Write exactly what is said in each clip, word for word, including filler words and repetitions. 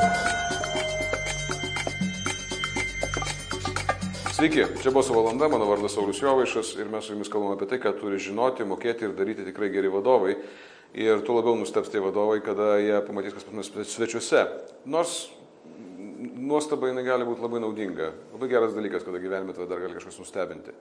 Sveiki, čia Boso valanda, mano vardas Saulius Jovaišas ir mes su jumis kalbame apie tai, ką turi žinoti, mokėti ir daryti tikrai geri vadovai. Ir tuo labiau nustebs tie vadovai, kada jie pamatys, kas pas mus svečiuose. Nors nuostaba jinai gali būti labai naudinga. Labai geras dalykas, kada gyvenime tave dar gali kažkas nustebinti.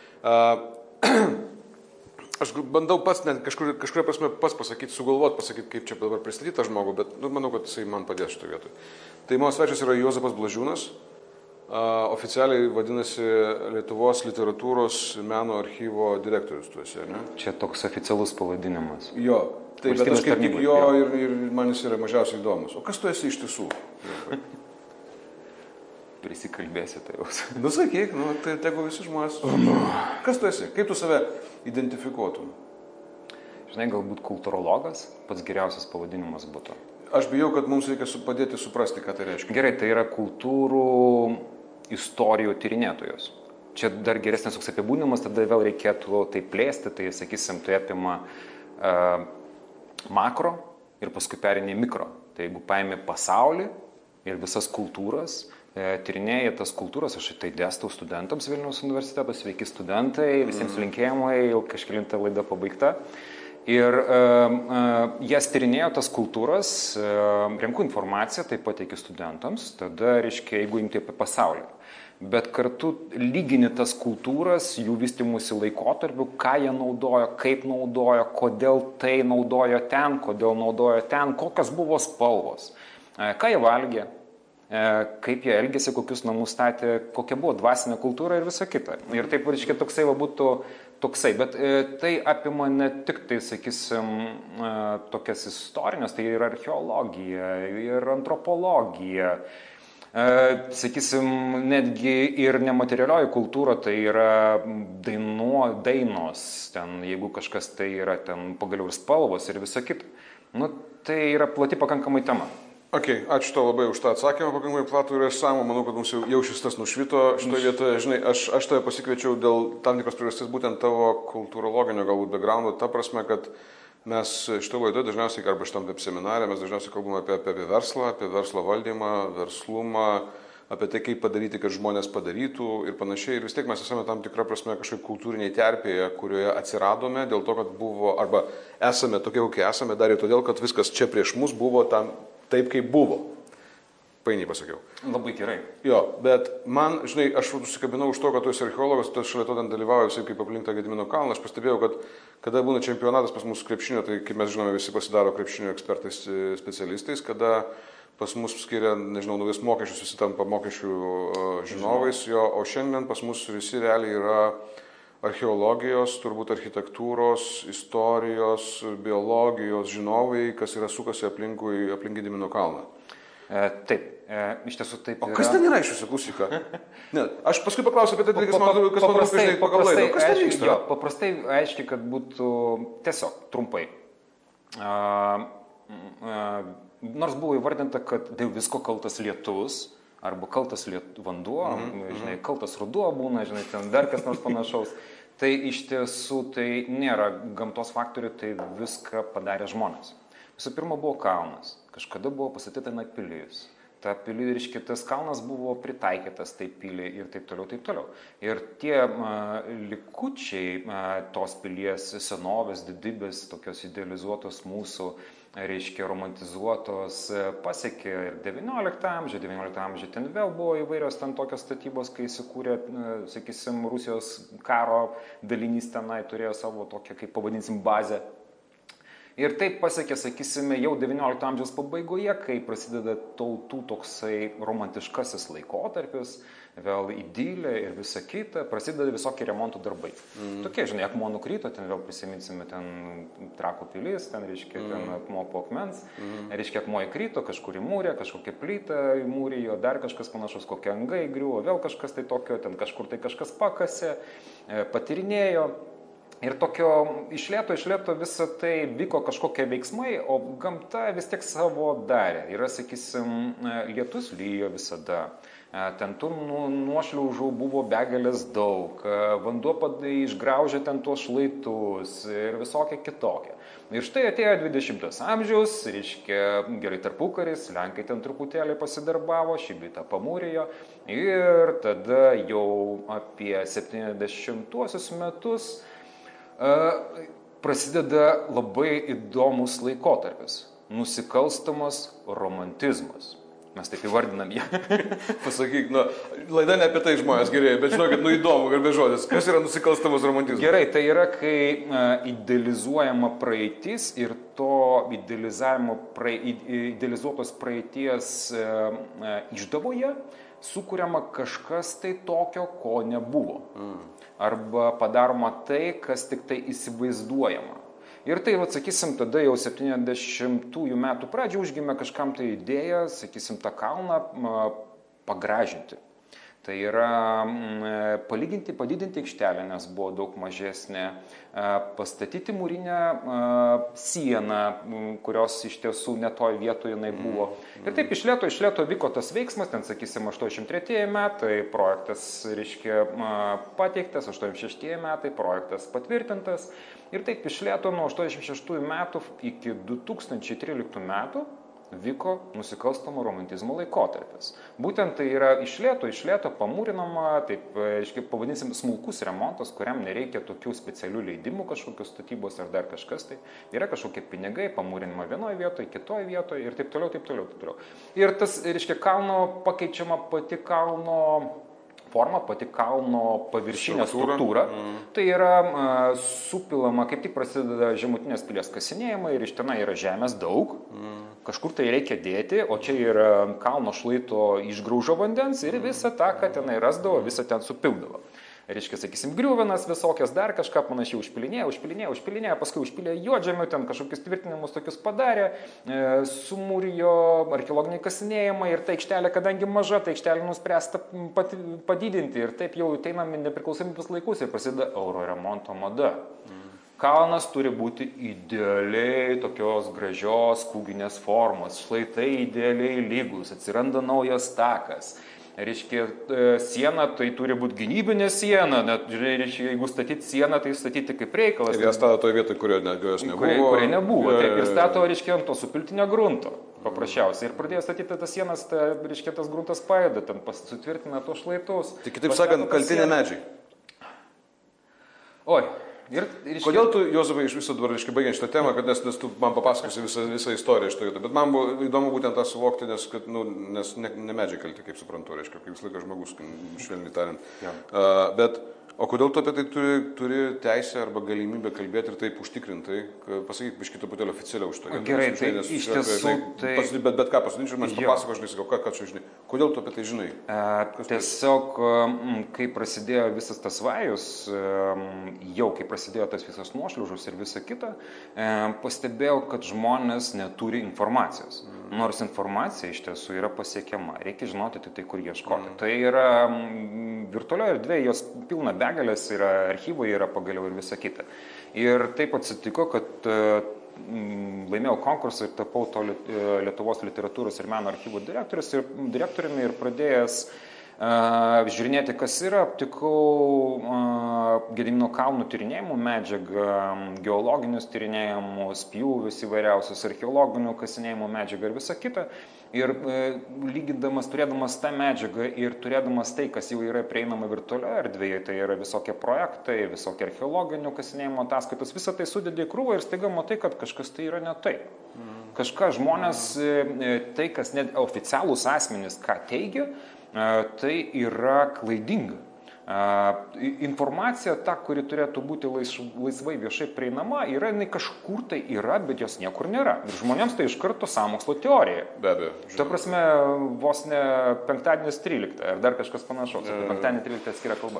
Aš bandau pats, net kažkur, kažkuria prasme pats pasakyti, sugalvoti, pasakyti, kaip čia dabar pristatyti tą žmogų, bet nu, manau, kad jisai man padės šitoje vietoje. Tai mano svečias yra Juozapas Blažiūnas. Uh, oficialiai vadinasi Lietuvos literatūros meno archyvo direktorius tu esi, ne? Čia toks oficialus pavadinimas. Jo, tai bet aš kaip tik jo ir, ir man jis yra mažiausiai įdomus. O kas tu esi iš tiesų? Prisikalbėsi tai jau. Nu sakyk, nu, tai tegu visi žmonės. Kas tu esi? Kaip tu save identifikuotum? Žinai, galbūt kultūrologas, pats geriausias pavadinimas būtų. Aš bijau, kad mums reikia padėti suprasti, ką tai reiškia. Gerai, tai yra kultūrų istorijų tyrinėtojos. Čia dar geresnis toks apibūdinimas, tada vėl reikėtų tai plėsti, tai sakysim, tai apima uh, makro ir paskui perini mikro. Tai jeigu paimi pasaulį ir visas kultūras, e, tyrinėjai tas kultūras, aš tai dėstau studentams Vilniaus universiteto, sveiki studentai, visiems mm. linkėjimai, jau kažkelinta laida pabaigta. Ir uh, uh, jas tyrinėjo tas kultūras, uh, renku informaciją, tai pateikiu studentams, tada, reiškia, jeigu imti apie pasaulį. Bet kartu lygini tas kultūras, jų vystymusi laikotarpiu, ką jie naudojo, kaip naudojo, kodėl tai naudojo ten, kodėl naudojo ten, kokios buvo spalvos, uh, ką jie valgė, uh, kaip jie elgėsi, kokius namus statė, kokia buvo dvasinė kultūra ir visa kita. Ir taip, reiškia, toksai va būtų toksai, bet e, tai apima ne tik tai, sakysim, e, tokias istorinės, tai ir archeologija, ir antropologija, e, sakysim, netgi ir nematerialioji kultūra, tai yra daino, dainos, ten, jeigu kažkas tai yra ten pagaliau ir spalvos ir visa kita. Nu, tai yra plati pakankamai tema. Ok, ačiū tau labai už tą atsakymą, pakankamai platų ir esamą, manau, kad mums jau, jau šis tas nušvito šitoje vietoje. Žinai, aš, aš tave pasikviečiau dėl tam tikros priežasties būtent tavo kultūrologinio galbūt backgroundo, ta prasme, kad mes šitoje laidoje dažniausiai, arba šitam taip seminare, mes dažniausiai kalbame apie, apie, apie verslą, apie verslo valdymą, verslumą, apie tai, kaip padaryti, kad žmonės padarytų ir panašiai. Ir vis tiek mes esame tam tikrą prasme kažkaip kultūriniai terpėje, kurioje atsiradome dėl to, kad buvo, arba esame tokie, kokie esame, dar ir todėl, kad viskas čia prieš mus buvo tam taip, kaip buvo. Painiai pasakiau. Labai gerai. Jo, bet man, žinai, aš užsikabinau už to, kad tu esi archeologas, tu šalia to ten dalyvauji visai kaip aplink tą Gedimino kalną. Aš pastebėjau, kad kada būna čempionatas pas mus krepšinio, tai kaip mes žinome, visi pasidaro krepšinio ekspertais, specialistais, kada pas mus skiria, nežinau, naujus mokesčius, visi tampa mokesčių uh, žinovais, jo, o šiandien pas mus visi realiai yra archeologijos, turbūt architektūros, istorijos, biologijos žinovai, kas yra sukasi aplinkui, aplink Gedimino kalną. E, taip, e, iš tiesų taip o yra. O kas ten yra iš jūsų, klausyk? Ne, aš paskui paklausiu apie tai, kas man atrodo, žinai, pagal laidą. Kas ten vyksta? Jo, paprastai aiškiai, kad būtų tiesiog trumpai. A, a, nors buvo įvardinta, kad dėl visko kaltas lietus, arba kaltas liet, vanduo, mm-hmm. žinai, kaltas ruduo būna, žinai, ten dar kas nors panašaus. Tai iš tiesų tai nėra gamtos faktorių, tai viską padarė žmonės. Visų pirma buvo kalnas. Kažkada buvo pastatyta net pilis. Ta pili, reiškia, tas kalnas buvo pritaikytas tai piliai ir taip toliau, taip toliau. Ir tie a, likučiai a, tos pilies senovės, didybės, tokios idealizuotos mūsų, reiškia, romantizuotos, pasiekė ir devynioliktą amžių, devynioliktą amžių ten vėl buvo įvairios ten tokios statybos, kai įsikūrė, sakysim, Rusijos karo dalinys tenai turėjo savo tokią, kaip pavadinsim, bazę. Ir taip pasiekė, sakysime, jau devyniolikto amžiaus pabaigoje, kai prasideda tautų toksai romantiškasis laikotarpis, vėl idilė ir visa kita, prasideda visokie remontų darbai. Mm. Tokie, žinai, akmuo nukrito, ten vėl prisiminsime, ten Trakų pilis, ten, reiškia, mm. ten akmuo po akmens, mm. reiškia, akmuo įkrito, kažkur įmūrė, kažkokia plyta įmūrėjo, dar kažkas panašus, kokia anga įgriuvo, vėl kažkas tai tokio, ten kažkur tai kažkas pakasė, patyrinėjo. Ir tokio išlėto, išlėto visą tai vyko kažkokie veiksmai, o gamta vis tiek savo darė. Yra, sakysim, lietus lyjo visada. Ten tų nuošliaužų buvo begalės daug, vanduo padai išgraužė ten tuos šlaitus ir visokie kitokie. Ir štai atėjo dvidešimtas amžius, reiškia gerai tarpukaris, Lenkai ten truputėlį pasidarbavo, šį beitą pamūrėjo ir tada jau apie septyniasdešimtuosius metus uh, prasideda labai įdomus laikotarpis - nusikalstamas romantizmas. Mes taip įvardinam ją. Pasakyk, nu, laida ne apie tai žmonės gerėja, bet žinokit, nu įdomu, garbė žodis. Kas yra nusikalstamas romantizmas? Gerai, tai yra, kai uh, idealizuojama praeitis ir to idealizavimo, prae, idealizuotos praeities uh, uh, išdavoje sukuriama kažkas tai tokio, ko nebuvo. Mm. Arba padaroma tai, kas tik tai įsivaizduojama. Ir tai, atsakysim, tada jau septyniasdešimtųjų metų pradžio užgimė kažkam tai idėja, sakysim, tą kalną pagražinti. Tai yra palyginti, padidinti aikštelę, nes buvo daug mažesnė, pastatyti mūrinę sieną, kurios iš tiesų ne toj vietoje jinai buvo. Ir taip iš lėto, iš lėto vyko tas veiksmas, ten, sakysim, aštuoniasdešimt tretieji metai projektas, reiškia, pateiktas, aštuoniasdešimt šeštieji metai projektas patvirtintas. Ir taip iš lėto nuo aštuoniasdešimt šeštųjų metų iki du tūkstančiai tryliktų metų vyko nusikalstamo romantizmo laikotarpis. Būtent tai yra iš lėto, iš lėto pamūrinama, taip, aiškiai, pavadinsim, smulkus remontas, kuriam nereikia tokių specialių leidimų kažkokios statybos ar dar kažkas. Tai yra kažkokie pinigai, pamūrinama vienoje vietoje, kitoje vietoje ir taip toliau, taip toliau, taip toliau. Ir tas, reiškia, kalno pakeičiama pati kalno forma, pati kalno paviršinė struktūra. struktūra. Mm. Tai yra uh, supilama, kaip tik prasideda žemutinės pilies kasinėjimai ir iš tenai yra žemės daug. Mm. Kažkur tai reikia dėti, o čia yra kalno šlaito išgraužo vandens ir visą tą, ką tenai rasdavo, visą ten supildavo. Reiškia, sakysim, griuvenas visokias, dar kažką panašiai užpilinėjo, užpilinėjo, užpilinėjo, paskui užpilė juodžemių, ten kažkokius tvirtinimus tokius padarė, e, sumūrijo archeologiniai kasinėjimai ir ta aikštelė, kadangi maža, ta aikštelė nuspręsta pat, padidinti ir taip jau ateiname nepriklausomybės laikus ir prasideda euro remonto mada. Mm. Kalnas turi būti idealiai tokios gražios kūginės formos, šlaitai idealiai lygus, atsiranda naujas takas. Reiškia, siena tai turi būti gynybinė siena, net, reiškia, jeigu statyti sieną, tai statyti kaip reikalas. Ir jie stato toje vietoje, kurioje jos nebuvo. Kurie, kurie nebuvo, ja, taip, ir stato, reiškia, ant to supiltinio grunto, paprasčiausiai. Ir pradėjo statyti tas sienas, ta, reiškia, tas gruntas paėda, ten sutvirtina tos šlaitus. Tai kitaip sakant, kaltinė medžiai. Oi. Ir, ir Kodėl tu, Juozapai, iš viso dabar, reiškia, baigiant šitą temą, kad nes, nes tu man papasakosi visą, visą istoriją iš to vietą, bet man buvo įdomu būtent tą suvokti, nes, kad, nu, nes ne, ne medžiai kalti, kaip suprantu, reiškia, kaip visą laiką žmogus, švelniai tariant. Ja. Uh, bet, o kodėl tu apie tai turi, turi teisę arba galimybę kalbėti ir taip užtikrintai, pasakyk, biškį truputėlį oficialiau iš to. Gerai, tai nes, iš tiesų, tai... Pas, bet, bet ką pasidinčiau, man papasako, žinai, sakau, ką, ką čia žinai. Kodėl tu apie tai žinai? E, tiesiog, kai prasidėjo visas tas vajus, jau kai prasidėjo tas visas nuošliaužus ir visa kita, pastebėjau, kad žmonės neturi informacijos. Mm. Nors informacija iš tiesų yra pasiekiama. Reikia žinoti tai, kur ieškoti. Mm. Tai yra virtualioje erdvėje, jos pilna begalės, yra archyvai, yra pagaliau ir visa kita. Ir taip atsitiko, kad laimėjau konkursą ir tapau to Lietuvos literatūros ir meno archyvų direktorius ir direktoriumi ir pradėjęs uh, žiūrinėti, kas yra, aptikau uh, Gedimino kalnų tyrinėjimų medžiagą, geologinius tyrinėjimus, pjūvius įvairiausius, archeologinių kasinėjimų medžiagą ir visa kita. Ir e, lygindamas, turėdamas tą medžiagą ir turėdamas tai, kas jau yra prieinama virtualioje erdvėje, tai yra visokie projektai, visokie archeologinių kasinėjimo ataskaitos, visą tai sudedi į krūvą ir staiga matai, kad kažkas tai yra ne taip. Mm. Kažką žmonės, e, tai, kas net oficialūs asmenys, ką teigia, e, tai yra klaidinga. Informacija, ta, kuri turėtų būti laisvai viešai prieinama, yra, jinai kažkur tai yra, bet jos niekur nėra. Ir žmonėms tai iš karto sąmokslo teorija. Be abejo. Ta prasme, vos ne penktadienis tryliktą, ar dar kažkas panašaus. E... Penktadienį tryliktą atskira kalba.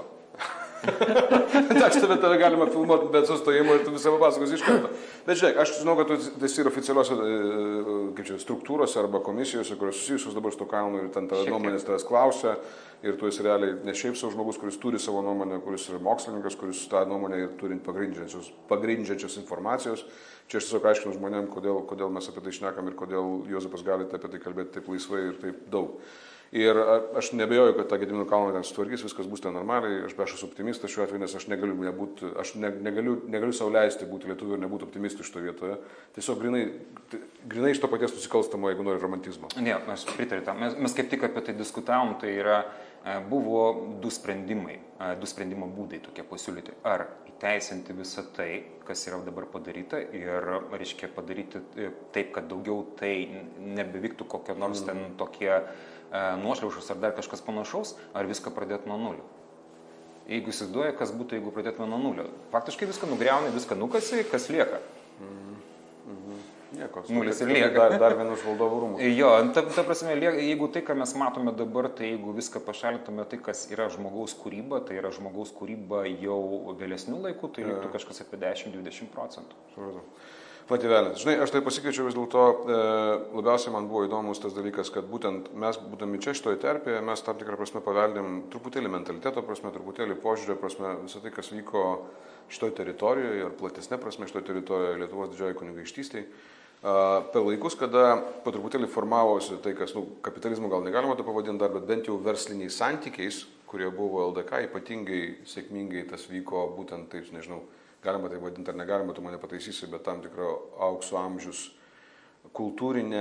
Tak, šitą tave galima filmuoti be sustojimo ir tu visą papasakos iš karto. Bet žiūrėk, aš žinau, kad tu esi ir oficialiuose kaip čia, struktūrose arba komisijose, kurios susijusios dabar su to kalnu ir ten tave nuomonės tavęs klausia. Ir tu esi realiai ne šiaip savo žmogus, kuris turi savo nuomonę, kuris yra mokslininkas, kuris tą nuomonę ir turint pagrindžiančios, pagrindžiančios informacijos. Čia aš tiesiog aiškinu žmonėm, kodėl, kodėl mes apie tai šnekam ir kodėl Juozapas gali apie tai kalbėti taip laisvai ir taip daug. Ir aš nebejoju, kad tą Gedimino kalną ten sutvarkys, viskas bus ten normaliai, aš aš esu optimistas šiuo atveju, nes aš negaliu, nebūt, aš ne, negaliu, negaliu sau leisti būti lietuviu ir nebūti optimistų šitoje vietoje. Tiesiog grinai, grinai iš to paties nusikalstamo, jeigu nori, romantizmo. Ne, aš pritariu tam. Mes, mes kaip tik apie tai diskutavom, tai yra, buvo du sprendimai, du sprendimo būdai tokie pasiūlyti. Ar įteisinti visą tai, kas yra dabar padaryta ir, reiškia, padaryti taip, kad daugiau tai nebevyktų kokio nors ten tokie nuošliaušus ar dar kažkas panašaus, ar viską pradėti nuo nulio. Jeigu įsivaizduoja, kas būtų, jeigu pradėtume nuo nulio. Faktiškai viską nugriauni, viską nukasi, kas lieka. Mhm. Mhm. Nieko. Nulis ir lieka. Dar, dar vienus valdovų rūmus. Jo, ta, ta prasme, jeigu tai, ką mes matome dabar, tai jeigu viską pašalintume, tai kas yra žmogaus kūryba, tai yra žmogaus kūryba jau vėlesnių laikų, tai liktų kažkas apie dešimt dvidešimt procentų. Supratau. Patėvelis. Žinai, aš tai pasikviečiau vis dėlto, e, labiausiai man buvo įdomus tas dalykas, kad būtent mes, būdami čia šitoje terpėje, mes tam tikrą prasme paveldėm truputėlį mentaliteto prasme, truputėlį požiūrio prasme, visą tai, kas vyko šitoje teritorijoje ir platesnė prasme šitoje teritorijoje Lietuvos didžioji kunigaikštystėje. Per laikus, kada po truputėlį formavosi tai, kas, nu, kapitalizmu gal negalima to pavadinti dar, bet bent jau versliniais santykiais, kurie buvo L D K, ypatingai sėkmingai tas vyko būtent taip, nežinau, galima tai vadinti ar negalima, tu mane pataisysi, bet tam tikro aukso amžius kultūrinė,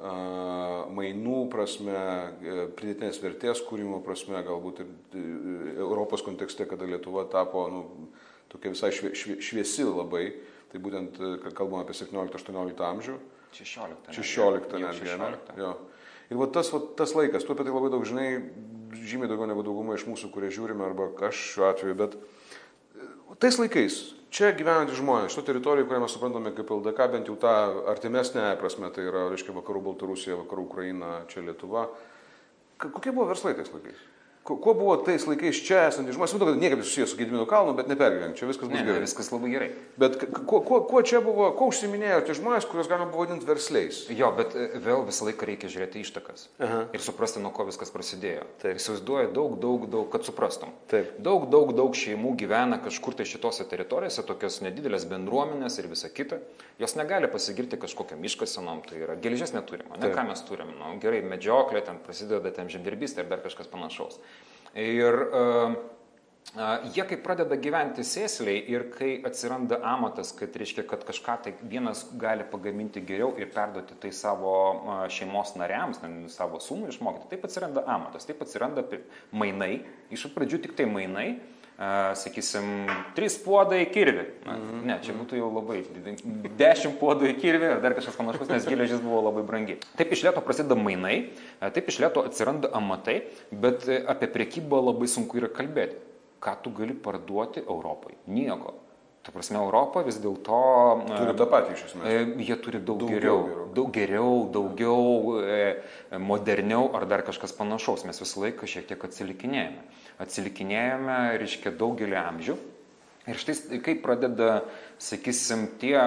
mainų prasme, pridėtinės vertės kūrimo prasme, galbūt ir Europos kontekste, kada Lietuva tapo, nu, tokia visai švie, švie, šviesi labai. Tai būtent, kad kalbame apie septynioliktą aštuonioliktą amžių. šešioliktą. šešioliktą netgi. Jo. Ir va tas, va, tas laikas, tu apie tai labai daug žinai, žymiai daugiau negu dauguma iš mūsų, kurie žiūrime, arba aš šiuo atveju, bet tais laikais, čia gyvenantys žmonės, šito teritorijoje, kurią mes suprantame kaip L D K, bent jau tą artimesnę prasme, tai yra, reiškia, vakarų Baltarusija, vakarų Ukraina, čia Lietuva. Kokie buvo verslai tais laikais? Kuo buvo tais laikais čia esantys žmonės? Matau, kad niekaip susijęs su Gedimino kalnu, bet nepergyvenk, čia viskas bus ne, gerai. Ne, viskas labai gerai. Bet kuo, kuo, kuo čia buvo, kuo užsiminėjo tie žmonės, kuriuos galima pavadinti versliais? Jo, bet vėl visą laiką reikia žiūrėti ištakas. Aha. Ir suprasti, nuo ko viskas prasidėjo. Taip. Įsivaizduoja daug, daug, daug, kad suprastum. Taip. Daug, daug, daug šeimų gyvena kažkur tai šitose teritorijose, tokios nedidelės bendruomenės ir visa kita. Jos negali pasigirti kažkokiam iškasenom, tai yra geležies neturim. Ne, ką mes turim? Nu, gerai, medžioklė, ten prasideda ten žemdirbystė ir dar kažkas panašaus. Ir uh, uh, jie kai pradeda gyventi sėsliai ir kai atsiranda amatas, kad reiškia, kad kažką tai vienas gali pagaminti geriau ir perduoti tai savo uh, šeimos nariams, savo sūnui išmokyti, taip atsiranda amatas, taip atsiranda mainai, iš pradžių tik tai mainai, uh, sakysim, trys puodai kirvi. Na, mm-hmm. Ne, čia būtų jau labai, dešimt puodų į kirvį ar dar kažkas panašus, nes geležis buvo labai brangi. Taip iš lėto prasideda mainai, taip iš lėto atsiranda amatai, bet apie prekybą labai sunku yra kalbėti. Ką tu gali parduoti Europai? Nieko. Ta prasme, Europa vis dėlto... Turi tą patį iš esmės. Jie turi daug, daug geriau, geriau, daug geriau, daugiau, e, moderniau ar dar kažkas panašaus. Mes visą laiką šiek tiek atsilikinėjame. Atsilikinėjame, reiškia, daugelį amžių. Ir štai, kai pradeda, sakysim, tie...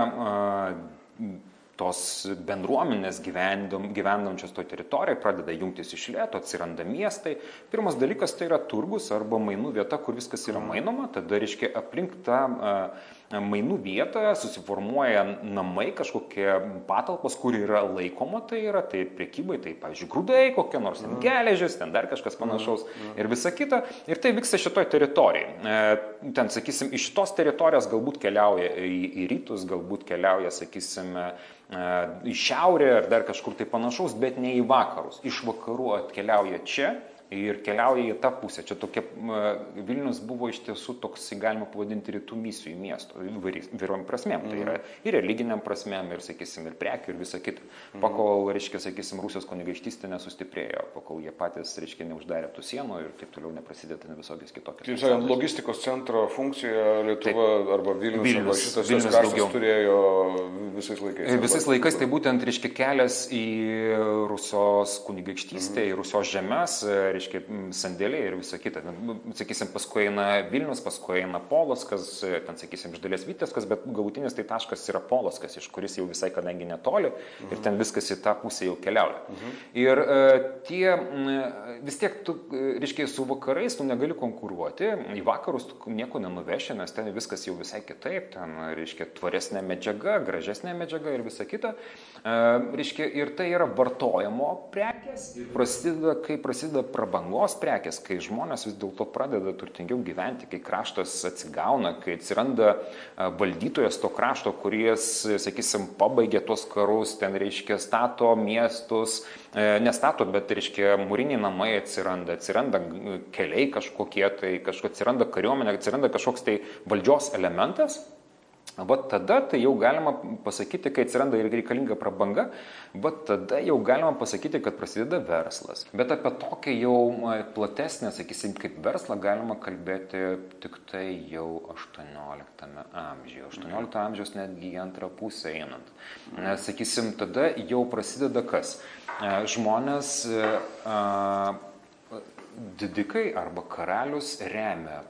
A, tos bendruomenės gyvendam, gyvendančios to teritorijoje pradeda jungtis iš lėto, atsiranda miestai. Pirmas dalykas tai yra turgus arba mainų vieta, kur viskas yra mainoma. Tada, reiškia, aplink tą a, mainų vietą susiformuoja namai, kažkokie patalpos, kur yra laikoma, tai yra tai prekybai, tai, pavyzdžiui, grūdai, kokie nors ten geležis, ten dar kažkas panašaus ir visa kita. Ir tai vyksta šitoj teritorijai. E, ten, sakysim, iš šitos teritorijos galbūt keliauja į, į rytus, galbūt keliauja, sakysim, į šiaurę ar dar kažkur tai panašaus, bet ne į vakarus. Iš vakarų atkeliauja čia ir keliauja į tą pusę. Čia tokia, Vilnius buvo iš tiesų toks, galima pavadinti, rytų misijų miesto, įvairiom prasmėm. Mm. Tai yra ir religiniam prasmėm, ir, sakysim, ir prekių, ir visa kita. Mm. Pakol, reiškia, sakysim, Rusijos kunigaikštystė nesustiprėjo, pakol jie patys, reiškia, neuždarė tų sienų ir taip toliau neprasidėtų visokiais kitokiais. Taip sakant, logistikos centro funkcija Lietuva taip, arba Vilnius, Vilnius, arba šitas Vilnius kraštas turėjo visais laikais. Visais laikais tai būtent, reiškia, kelias į Rusijos kunigaikštystę, mm. į Rusijos žemės, reiškia, sandėliai ir visa kita. Sakysim, paskui eina Vilnius, paskui eina Polockas, ten, sakysim, iš dalies Vitebskas, bet galutinis tai taškas yra Polockas, iš kuris jau visai kadangi netoli mhm. ir ten viskas į tą pusę jau keliauja. Mhm. Ir tie, vis tiek, tu, reiškia, su vakarais tu negali konkuruoti, į vakarus tu nieko nenuveši, nes ten viskas jau visai kitaip, ten, reiškia, tvaresnė medžiaga, gražesnė medžiaga ir visa kita. Reiškia, ir tai yra vartojimo prekės ir prasideda, kai prasideda prabangos prekės, kai žmonės vis dėlto pradeda turtingiau gyventi, kai kraštas atsigauna, kai atsiranda valdytojas to krašto, kuris, sakysim, pabaigė tuos karus, ten, reiškia, stato miestus, nestato, bet, reiškia, mūriniai namai atsiranda, atsiranda keliai kažkokie, tai kažko atsiranda kariuomenė, atsiranda kažkoks tai valdžios elementas. Vat tada tai jau galima pasakyti, kai atsiranda ir reikalinga prabanga, vat tada jau galima pasakyti, kad prasideda verslas. Bet apie tokią jau platesnę, sakysim, kaip verslą galima kalbėti tik tai jau aštuonioliktame amžiuje. aštuoniolikto amžiaus netgi į antrą pusę einant. Nes, sakysim, tada jau prasideda kas? Žmonės, didikai arba karalius remia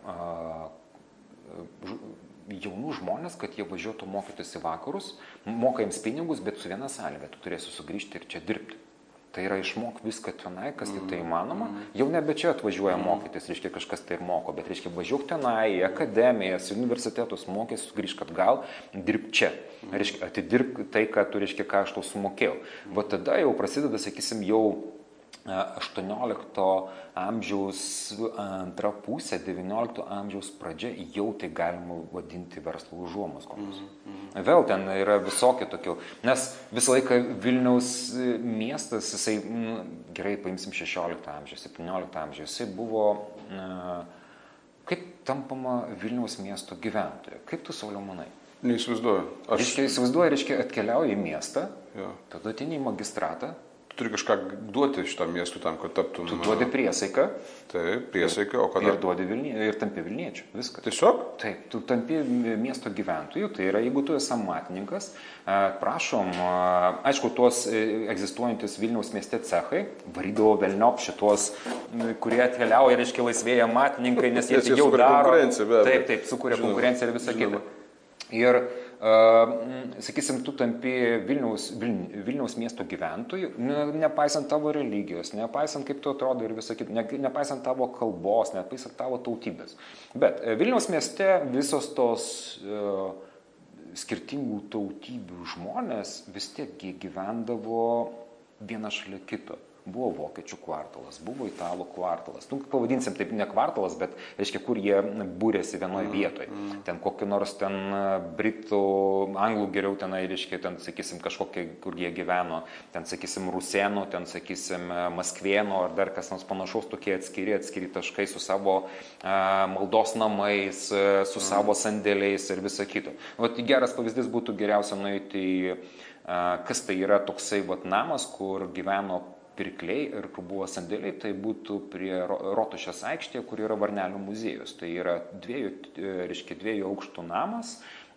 jaunų žmonės, kad jie važiuotų mokytis į vakarus, moka jiems pinigus, bet su viena sąlyga, tu turėsi sugrįžti ir čia dirbti. Tai yra išmok viską tenai, kas mm. tai įmanoma. Jau nebe čia atvažiuoja mm. mokytis, reiškia kažkas tai ir moko, bet reiškia važiuok tenai į akademijas, į universitetus, mokės, sugrįžk atgal, dirb čia. Mm. Reiškia, atidirb tai, ką tu, reiškia, ką aš tau sumokėjau. Mm. Va tada jau prasideda, sakysim, jau aštuoniolikto amžiaus antra pusė, devyniolikto amžiaus pradžia, jau tai galima vadinti verslo užuomazgomis. Mm, mm. Vėl ten yra visokie tokių, nes visą laiką Vilniaus miestas, jisai, gerai, paimsim šešioliktą amžių, septynioliktą amžių, jisai buvo, kaip tampama Vilniaus miesto gyventoja? Kaip tu, Sauliau, manai? Neįsivaizduoju. Aš... Reiškia, įsivaizduoju, reiškia, atkeliauja į miestą, ja. Tada ateini į magistratą, turi kažką duoti šitam miestui tam, kad taptum... Tu duodi priesaiką. Taip, priesaiką, o kada... Ir duodi Vilnie, ir tampi Vilniečiu, viskas. Tiesiog? Taip, tu tampi miesto gyventojų, tai yra, jeigu tu esi amatininkas, prašom, aišku, tuos egzistuojantis Vilniaus mieste cechai, varydavo velniop šitos, kurie atkeliauja, reiškia, laisvėja amatininkai, nes jie jau daro... Taip, taip, sukuria konkurenciją ir visą kitą. Ir... Uh, sakysim, tu tampi Vilniaus, Vilniaus, Vilniaus miesto gyventojų, ne, nepaisant tavo religijos, nepaisant kaip tu atrodo ir visą kitą, ne, nepaisant tavo kalbos, nepaisant tavo tautybės. Bet Vilniaus mieste visos tos uh, skirtingų tautybių žmonės vis tiek gyvendavo vieną šalia kito. Buvo vokiečių kvartalas, buvo italų kvartalas. Nu, pavadinsim taip, ne kvartalas, bet, reiškia, kur jie būrėsi vienoje vietoje. Mm. Ten kokį nors ten britų, anglų geriau tenai, reiškia, ten, sakysim, kažkokie, kur jie gyveno, ten, sakysim, rusėnų, ten, sakysim, maskvėnų ar dar kas nors panašaus, tokie atskiri, atskiri taškai su savo uh, maldos namais, uh, su mm. savo sandėliais ir visa kita. Vat geras pavyzdys būtų geriausia nueiti į, uh, kas tai yra toksai vat namas, kur gyveno pirkliai ir kur buvo sandėliai, tai būtų prie Rotušės aikštėje, kur yra Varnelių muziejus. Tai yra dviejų, reiškia, dviejų aukštų namas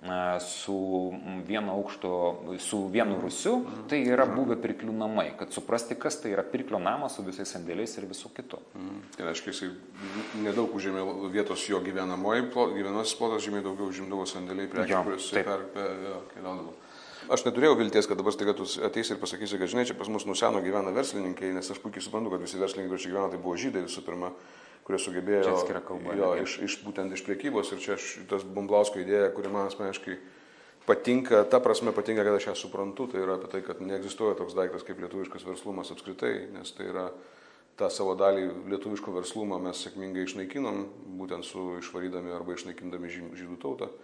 su vienu aukštu, su vienu rūsiu. Tai yra buvę pirklių namai, kad suprasti, kas tai yra pirklio namas su visais sandėliais ir visų kitų. Mm. Tai reiškia, jisai nedaug užėmė vietos jo gyvenamoji, gyvenasis plotas žymiai daugiau užimdavo sandėliai prekių, kuris per, per, jo, keliaudavo. Aš neturėjau vilties, kad dabar staiga tu ateisi ir pasakysi, kad žinai, čia pas mus nuo seno gyvena verslininkai, nes aš puikiai suprantu, kad visi verslininkai, kurie čia gyvena, tai buvo žydai visų pirma, kurie sugebėjo kalba, jo, iš, iš, būtent iš prekybos. Ir čia aš, tas Bumblausko idėja, kuri man asmeniškai patinka, ta prasme patinka, kad aš ją suprantu, tai yra apie tai, kad neegzistuoja toks daiktas kaip lietuviškas verslumas apskritai, nes tai yra tą savo dalį lietuviško verslumo mes sėkmingai išnaikinom, būtent su išvarydami arba išnaikindami žydų tautą.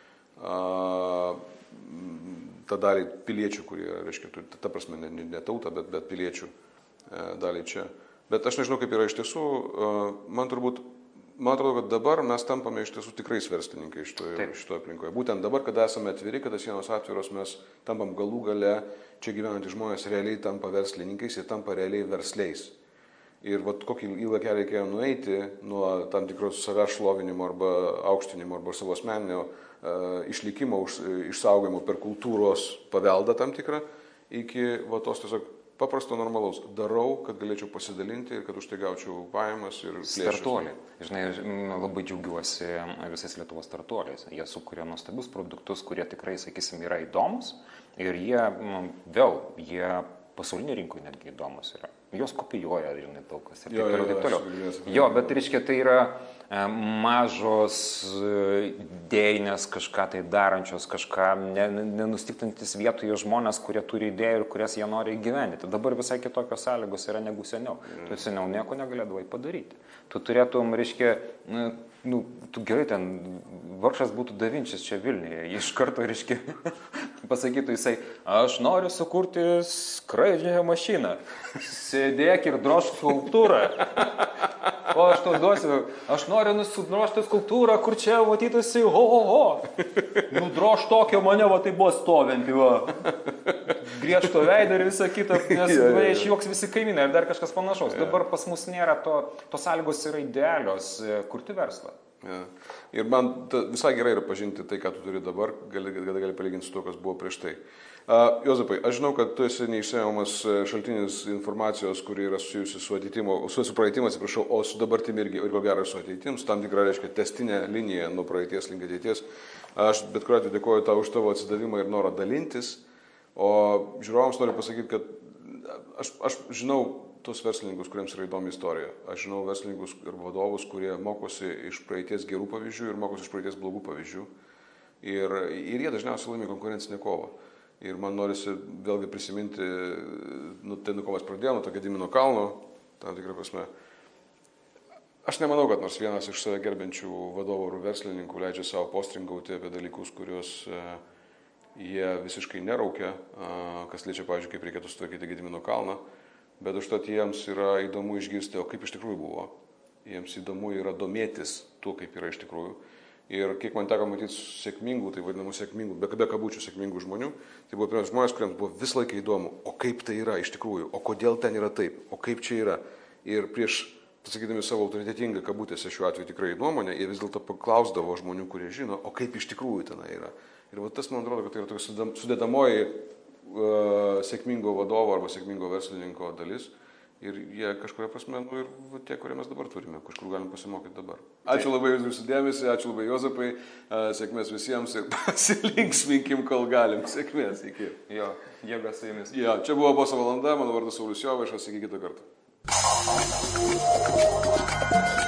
Uh, tą dalį piliečių, kurie, reiškia, ta prasme, ne, ne tauta, bet, bet piliečių e, dalį čia. Bet aš nežinau, kaip yra iš tiesų, e, man turbūt, man atrodo, kad dabar mes tampame iš tiesų tikrais verslininkai šitoje, šitoje aplinkoje. Būtent dabar, kada esame atviri, kada sienos atviros, mes tampam galų gale, čia gyvenantys žmonės realiai tampa verslininkais ir tampa realiai versliais. Ir vat kokį ilgą kelią reikėjo nueiti nuo tam tikros savęs šlovinimo arba aukštinimo arba savo asmeninio uh, išlikimo, už, išsaugojimo per kultūros paveldą tam tikrą, iki va tos tiesiog paprasto normalaus. Darau, kad galėčiau pasidalinti ir kad už tai gaučiau pajamas ir plėšas. Startuoliai. Žinai, labai džiaugiuosi visais Lietuvos startuoliais. Jie sukuria nuostabius produktus, kurie tikrai, sakysim, yra įdomus ir jie, vėl, jie pasaulinė rinkoje netgi įdomus yra. Jos kopijuoja, žinai, daug kas ir taip toliau, taip toliau. Jo, bet reiškia, tai yra mažos idėjinės kažką tai darančios, kažką nenustiktantis vietoje žmonės, kurie turi idėją ir kurias jie nori įgyvendinti. Dabar visai kitokios sąlygos yra negu seniau. Mm. Tu seniau nieko negalėdavai padaryti. Tu turėtum, reiškia, nu, tu gerai ten, vargšas būtų Da Vinčis čia Vilniuje, iš karto, reiškia, pasakytų jisai, aš noriu sukurti skraidžiąją mašiną, sėdėk ir drožk skulptūrą. O aš tau duosiu, aš noriu nusudrožti skulptūrą, kur čia matytųsi, ho, ho, ho. Nudrož tokio mane, va tai buvo stovinti, va. Griežto veidą ir visą kitą, nes va, išjuoks visi kaimynai ir dar kažkas panašaus. Dabar pas mus nėra to, tos sąlygos yra idealios kurti verslą. Ja. Ir man ta, visai gerai yra pažinti tai, ką tu turi dabar, gali, gali, gali palyginti su to, kas buvo prieš tai. Uh, Juozapai, aš žinau, kad tu esi neišsemiamas šaltinis informacijos, kuri yra susijusi su ateitimo, su, su praeitim, atsiprašau, o su dabartim irgi, ir ko gero su ateitim, su tam tikra, reiškia, testinė linija nuo praeities link ateities. Aš bet kuriuo atveju dėkoju tau už tavo atsidavimą ir norą dalintis, o žiūrovams noriu pasakyti, kad aš, aš žinau tos verslininkus, kuriems yra įdomi istorija. Aš žinau verslininkus ir vadovus, kurie mokosi iš praeities gerų pavyzdžių ir mokosi iš praeities blogų pavyzdžių. Ir, ir jie dažniausiai laimi konkurencinę kovą. Ir man norisi vėlgi prisiminti, nu, tai nuo ko mes pradėjome, nuo to Gedimino kalno, tam tikrą prasme. Aš nemanau, kad nors vienas iš save gerbiančių vadovų ir verslininkų leidžia savo postringauti apie dalykus, kuriuos e, jie visiškai neraukia, e, kas liečia, pavyzdžiui, kaip reikėtų sutvarkyti Gedimino kalną. Bet užtat jiems yra įdomu išgirsti, o kaip iš tikrųjų buvo. Jiems įdomu yra domėtis tuo, kaip yra iš tikrųjų. Ir kiek man teko matyti sėkmingų, tai vadinamų sėkmingų, be, be kabučių sėkmingų žmonių, tai buvo pirmas žmonės, kuriems buvo visą laiką įdomu, o kaip tai yra iš tikrųjų, o kodėl ten yra taip, o kaip čia yra. Ir prieš, pasakydami savo autoritetingą kabutėse šiuo atveju tikrai nuomonę, jie vis dėlto paklausdavo žmonių, kurie žino, o kaip iš tikrųjų ten yra. Ir va, tas, man atrodo, kad tai yra tokia sudėdamoji uh, sėkmingo vadovo arba sėkmingo verslininko dalis. Ir jie kažkuria prasme, nu ir tie, kurie mes dabar turime, kažkur galim pasimokyti dabar. Ačiū labai jūsų dėmesį, ačiū labai Juozapai, sėkmės visiems ir pasilinksminkim, kol galim. Sėkmės, iki. Jo, jėgas su jumis. Jo, čia buvo Boso valanda, mano vardas Saulius Jovaišas, iki kito karto.